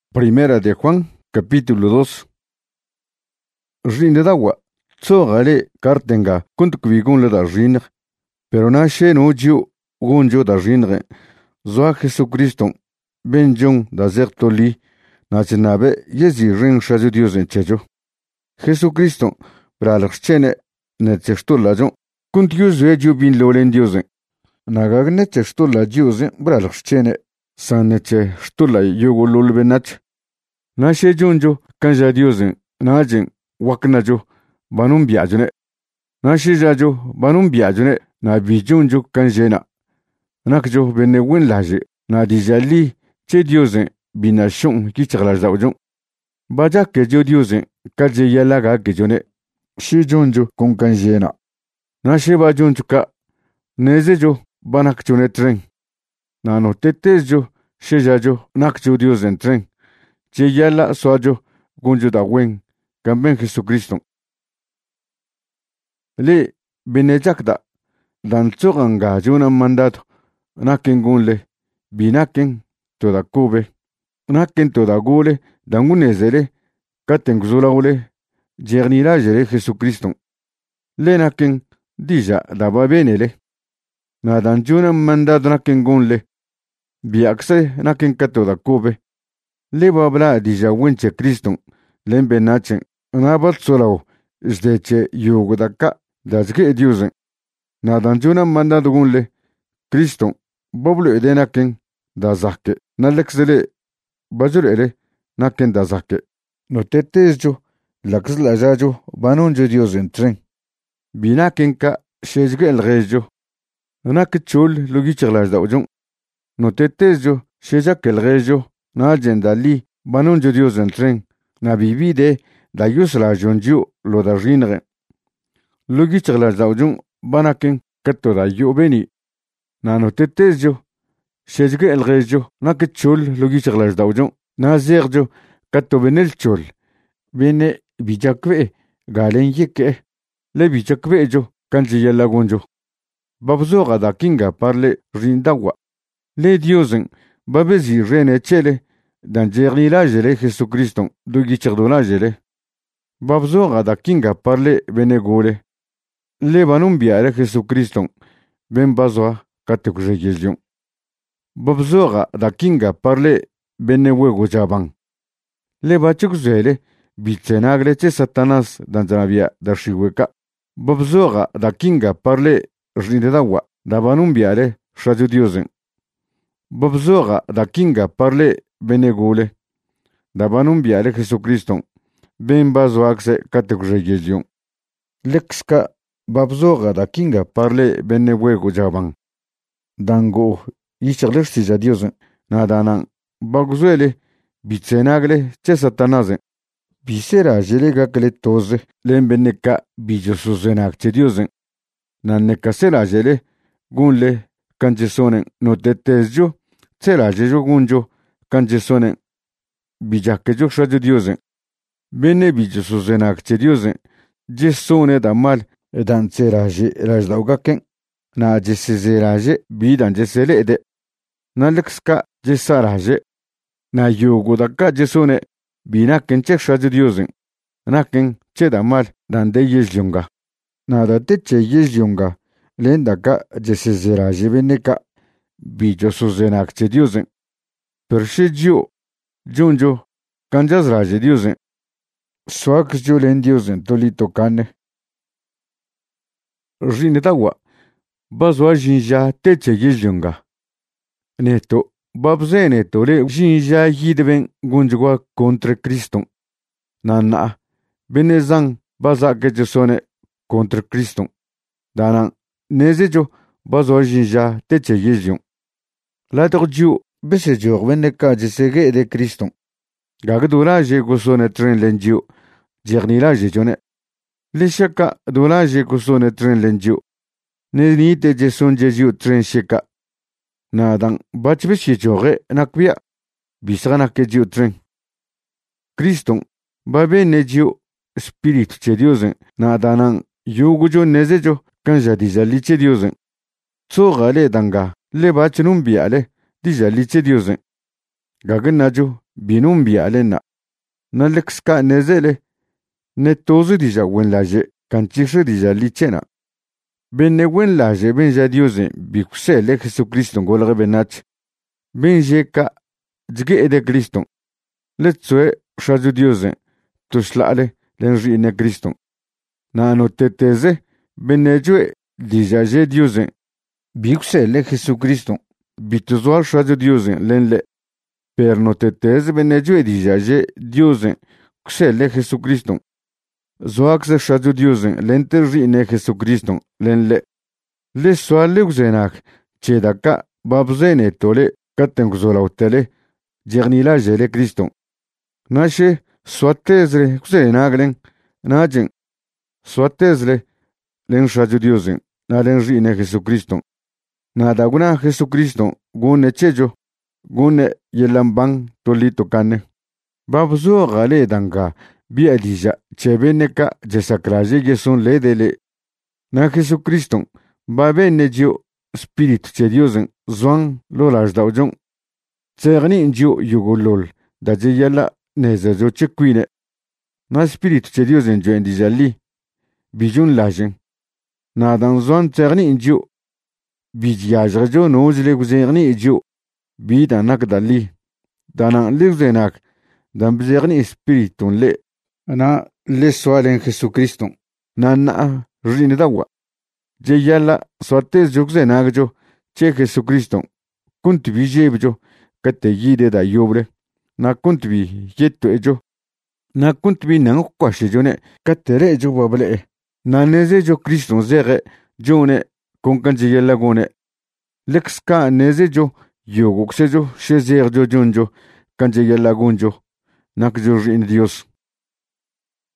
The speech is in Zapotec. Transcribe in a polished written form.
Primera de Juan, capítulo 2. Rindedawa, tsogale kartenga kuntukvigun da rinre, pero na shenu jiu gunjo da rinre, zoa Jesucristo, benjong da zertoli, na chenabe yezi ring shaju Dios en chejo. Jesucristo, bralachchene, ne textulajon, kuntius reju bin lolen Dios. Nagagne textula Dios, bralachchene, saneche stula yugulul benach. Na shejunjo kanja Diosin najin waknajo banum biajune na shijajo banum biajune na bijunjo kanjena nakjo bene winlaje na dijali che Diosin binashon kichagla zawjon baja ke jo Diosin kaje yalaga gejone shijunjo kon kanjena na sheba junjo ka nezejo banakjone tren na no tetejo shijajo nakjo Diosin tren che yala soajo gunjo da wen gamben Jesucristo. Le benejakda dan tsoganga juna mandato naken gunle binaken toda kube naken toda gule dangunezere katen gzulaule jernira jere Jesucristo. Le naken dija da babenele na dan juna mandato naken gunle biakse naken katoda kube le babla dija winche Cristo lembe nachen nabat solao izdeche yugudaka dazge Diosen na danjuna manda dugunle Cristo boblo edenaken dazake nalexele bajurere naken dazake no tetesjo laxlajajo banonjo Diosen tren binaken ka shejge elgejo nakchul lugichglajdajon no tetesjo shejak elgejo na jendali banonjo Diosen tren na bibide da yusla jonju lo da rinre lugi chagla zawjun banaken katto da yubeni na no tetesjo shejge elgejo na kchul lugi chagla zawjun na zerjo katto benel chul bene bijakwe galen yeke le bijakwe jo kanji yalla gonjo babzo gada kinga parle rindawa le Diosen babezi rene chele dan jerila jere Jesucristo dugi cherdona jere babzo gada kinga parle benegole le banum biare Jesucristo ben bazwa katekujegiljon babzo gada kinga parle benewego jaban le bachuk zele bitsenagle che Satanas dan janabia darshiweka babzo gada kinga parle rindedawa da banum biare shaju Diosen babzo gada kinga parle benegule da banum biare Jesucristo ben bazoaxe katekujegiljon lexka babzoga da kinga parle benewego jaban dango yichlexti ja Dios nadanan bagzuele bitsenagle che Satanase bisera jelega kle toze lembeneka bijosuzenak che Dios naneka sera jele gunle kanjesonen no tetesjo tsera jejo gunjo kanjesonen bijakejo shajo Diosen bene bijosuzenak che Diosen jesone da mal edan tseraje rajdaugaken na jesezeraje bidan jesele ede na lekska jesaraje na yogodaka jesone binaken che shajo Diosen naken che da mal dan de yesyonga na da teche yesyonga lendaka jesezeraje beneka bijosuzenak che Diosen persegio junjo kanjazraje Diosen swakjo len Diosen tolito kane rinetawa bazwa jinja teche yesyonga neto babzene tole jinja yidben gunjwa contra Cristo nana benezan bazake jesone contra Cristo danan nezejo bazwa jinja teche yesyon la torju besejor beneka jesege de Cristo gagdura je gosone tren lenju jernila je jone le shaka dola je gosone tren lenju ne ni te jeson jeju tren shika na dan bachbe shi joge nakbia bisana ke ju tren Cristo babe ne ju spirit che Diosen na danan yugujo nezejo kanja dizali che Diosen so gale danga le bachnum biale dizali che Diosen gagnajo binun bialena na lekska nezele ne tozu dija wenlaje kanchixi dija lichena benne wenlaje benja Diosen bikusele Jesucristo golge benach benjeka jge de Cristo letsue shaju Diosen tushlale lenri Cristo na no teteze benejue dija je Diosen bikusele Jesucristo bituzwal shaju Diosen lenle per no teteze benejue dija je Diosen kusele Jesucristo zoaxe shaju Diosen lenterri Jesucristo lenle le soale uzenak chedaka babzene tole katengzola utele jernila jele Cristo nashe swatezre kuzenaglen najen swatezle len shaju Diosen na len rine Jesucristo na daguna Jesucristo gune chejo gune yelamban tolito kane babzo gale danga bi adija chebeneka jesakraje geson ledele na Jesucristo babe nejo Espíritu de Diosen zwan lolash daujon tserni injo yugolol daje yala nezezo chekwine na Espíritu de Diosen jo endijali bijun lajen na dan zwan tserni injo bijyajo nozle guzerni injo bida nakdali dana legzenak dan bizerni Espíritu le na le soalen Jesucristo na rini dawa je yala suates jogzenagjo che Jesucristo kuntibi jebjo kate yide da yobre na kuntibi yetto ejo na kuntibi nang kwashijone katere jo bable na neze jo Cristo zere jone konkanji yala gone lekska neze jo yogoksejo shezer jo jonjo kanje yala gonjo nakjo rin Dios